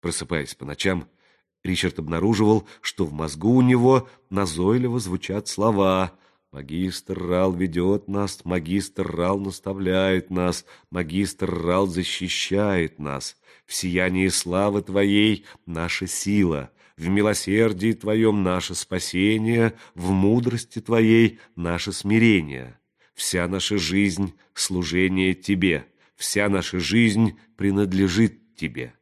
Просыпаясь по ночам, Ричард обнаруживал, что в мозгу у него назойливо звучат слова: «Магистр Рал ведет нас, магистр Рал наставляет нас, магистр Рал защищает нас. В сиянии славы Твоей наша сила, в милосердии Твоем наше спасение, в мудрости Твоей наше смирение. Вся наша жизнь — служение Тебе, вся наша жизнь принадлежит Тебе».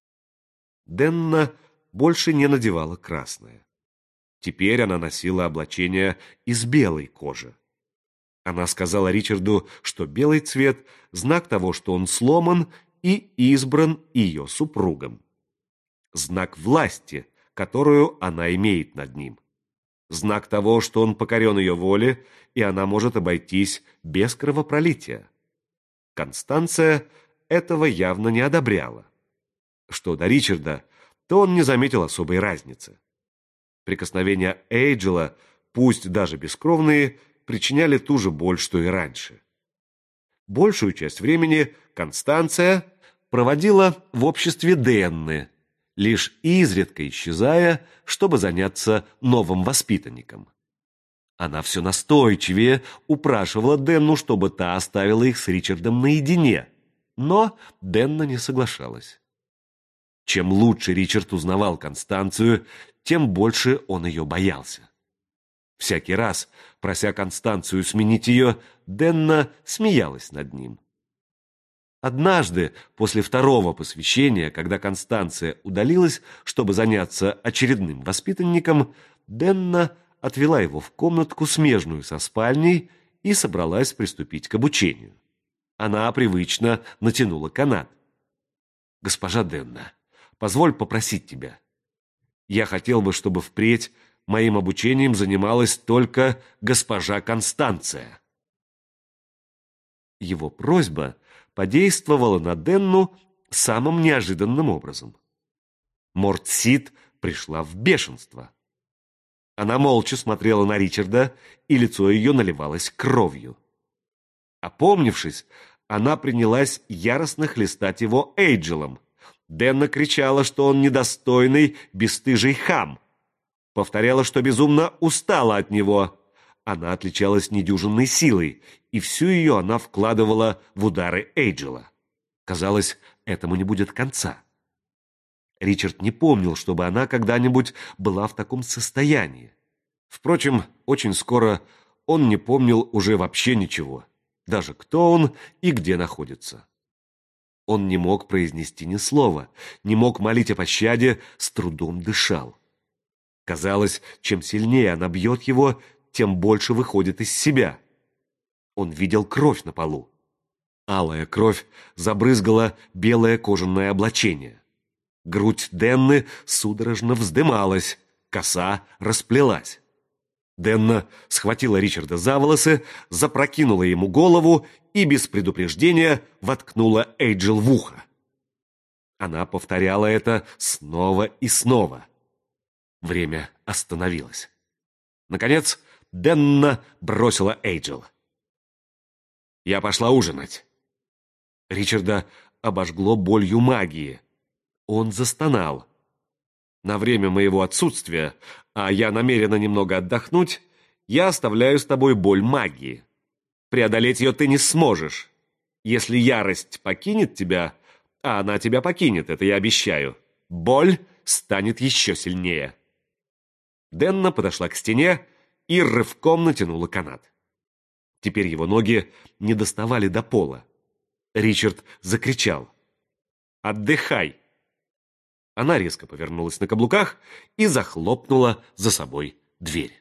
Денна больше не надевала красное. Теперь она носила облачение из белой кожи. Она сказала Ричарду, что белый цвет – знак того, что он сломан и избран ее супругом. Знак власти, которую она имеет над ним. Знак того, что он покорен ее воле, и она может обойтись без кровопролития. Констанция этого явно не одобряла. Что до Ричарда, то он не заметил особой разницы. Прикосновения Эйджела, пусть даже бескровные, причиняли ту же боль, что и раньше. Большую часть времени Констанция проводила в обществе Денны, лишь изредка исчезая, чтобы заняться новым воспитанником. Она все настойчивее упрашивала Денну, чтобы та оставила их с Ричардом наедине, но Денна не соглашалась. Чем лучше Ричард узнавал Констанцию, тем больше он ее боялся. Всякий раз, прося Констанцию сменить ее, Денна смеялась над ним. Однажды, после второго посвящения, когда Констанция удалилась, чтобы заняться очередным воспитанником, Денна отвела его в комнатку, смежную со спальней, и собралась приступить к обучению. Она привычно натянула канат. «Госпожа Денна, позволь попросить тебя. Я хотел бы, чтобы впредь моим обучением занималась только госпожа Констанция». Его просьба подействовала на Денну самым неожиданным образом. Мортсид пришла в бешенство. Она молча смотрела на Ричарда, и лицо ее наливалось кровью. Опомнившись, она принялась яростно хлестать его Эйджелом. Денна кричала, что он недостойный, бесстыжий хам. Повторяла, что безумно устала от него. Она отличалась недюжинной силой, и всю ее она вкладывала в удары Эйджела. Казалось, этому не будет конца. Ричард не помнил, чтобы она когда-нибудь была в таком состоянии. Впрочем, очень скоро он не помнил уже вообще ничего, даже кто он и где находится. Он не мог произнести ни слова, не мог молить о пощаде, с трудом дышал. Казалось, чем сильнее она бьет его, тем больше выходит из себя. Он видел кровь на полу. Алая кровь забрызгала белое кожаное облачение. Грудь Денны судорожно вздымалась, коса расплелась. Денна схватила Ричарда за волосы, запрокинула ему голову и без предупреждения воткнула Эйджел в ухо. Она повторяла это снова и снова. Время остановилось. Наконец, Денна бросила Эйджел. «Я пошла ужинать». Ричарда обожгло болью магии. Он застонал. «На время моего отсутствия, а я намерена немного отдохнуть, я оставляю с тобой боль магии. Преодолеть ее ты не сможешь. Если ярость покинет тебя, а она тебя покинет, это я обещаю, боль станет еще сильнее». Денна подошла к стене и рывком натянула канат. Теперь его ноги не доставали до пола. Ричард закричал: «Отдыхай!» Она резко повернулась на каблуках и захлопнула за собой дверь.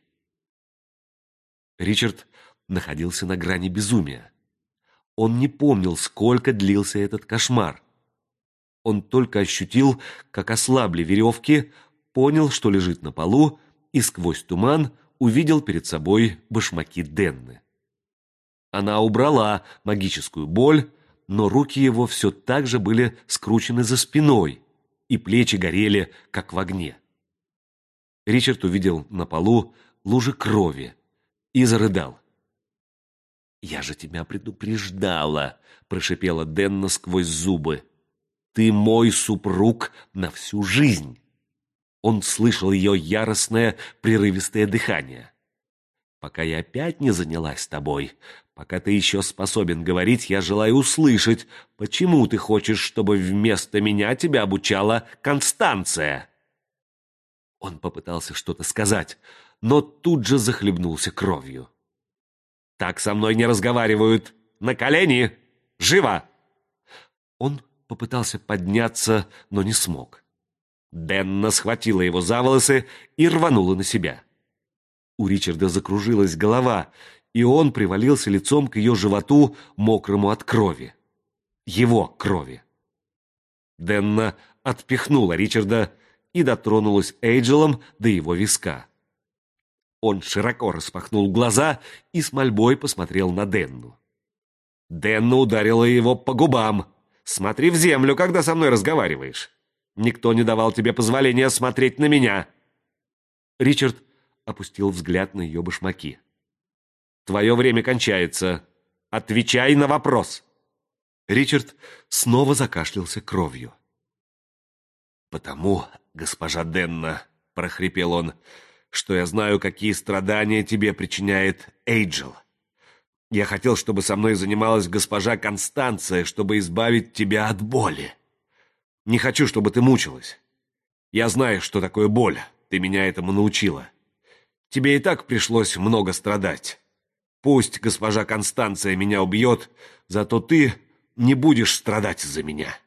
Ричард находился на грани безумия. Он не помнил, сколько длился этот кошмар. Он только ощутил, как ослабли веревки, понял, что лежит на полу, и сквозь туман увидел перед собой башмаки Денны. Она убрала магическую боль, но руки его все так же были скручены за спиной, и плечи горели, как в огне. Ричард увидел на полу лужи крови и зарыдал. «Я же тебя предупреждала», — прошипела Денна сквозь зубы. Ты мой супруг на всю жизнь. Он слышал ее яростное, прерывистое дыхание. Пока я опять не занялась тобой, пока ты еще способен говорить, я желаю услышать, почему ты хочешь, чтобы вместо меня тебя обучала Констанция. Он попытался что-то сказать, но тут же захлебнулся кровью. Так со мной не разговаривают. На колени! Живо! Он попытался подняться, но не смог. Денна схватила его за волосы и рванула на себя. У Ричарда закружилась голова, и он привалился лицом к ее животу, мокрому от крови. Его крови. Денна отпихнула Ричарда и дотронулась Эйджелом до его виска. Он широко распахнул глаза и с мольбой посмотрел на Денну. Денна ударила его по губам. «Смотри в землю, когда со мной разговариваешь. Никто не давал тебе позволения смотреть на меня». Ричард опустил взгляд на ее башмаки. «Твое время кончается. Отвечай на вопрос». Ричард снова закашлялся кровью. «Потому, госпожа Денна, — прохрипел он, — что я знаю, какие страдания тебе причиняет Эйджел. Я хотел, чтобы со мной занималась госпожа Констанция, чтобы избавить тебя от боли. Не хочу, чтобы ты мучилась. Я знаю, что такое боль. Ты меня этому научила. Тебе и так пришлось много страдать. Пусть госпожа Констанция меня убьет, зато ты не будешь страдать из-за меня».